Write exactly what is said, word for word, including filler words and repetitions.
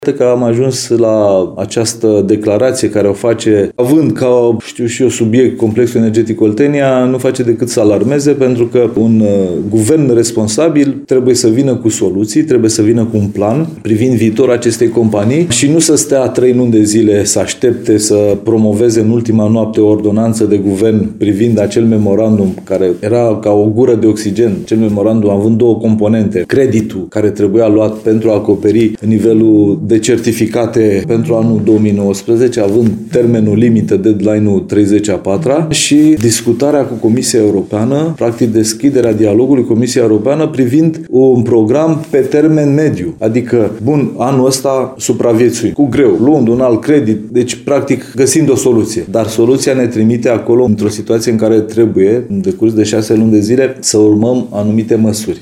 Că am ajuns la această declarație care o face, având ca, știu și eu, subiect complexul energetic Oltenia, nu face decât să alarmeze, pentru că un uh, guvern responsabil trebuie să vină cu soluții, trebuie să vină cu un plan privind viitorul acestei companii și nu să stea trei luni de zile să aștepte să promoveze în ultima noapte o ordonanță de guvern privind acel memorandum care era ca o gură de oxigen. Acel memorandum având două componente: creditul care trebuia luat pentru a acoperi nivelul de certificate pentru anul două mii nouăsprezece, având termenul limită, deadline-ul treizeci a patra, și discutarea cu Comisia Europeană, practic deschiderea dialogului cu Comisia Europeană privind un program pe termen mediu. Adică, bun, anul ăsta supraviețui cu greu, luând un alt credit, deci practic găsind o soluție. Dar soluția ne trimite acolo într-o situație în care trebuie, în decurs de șase luni de zile, să urmăm anumite măsuri.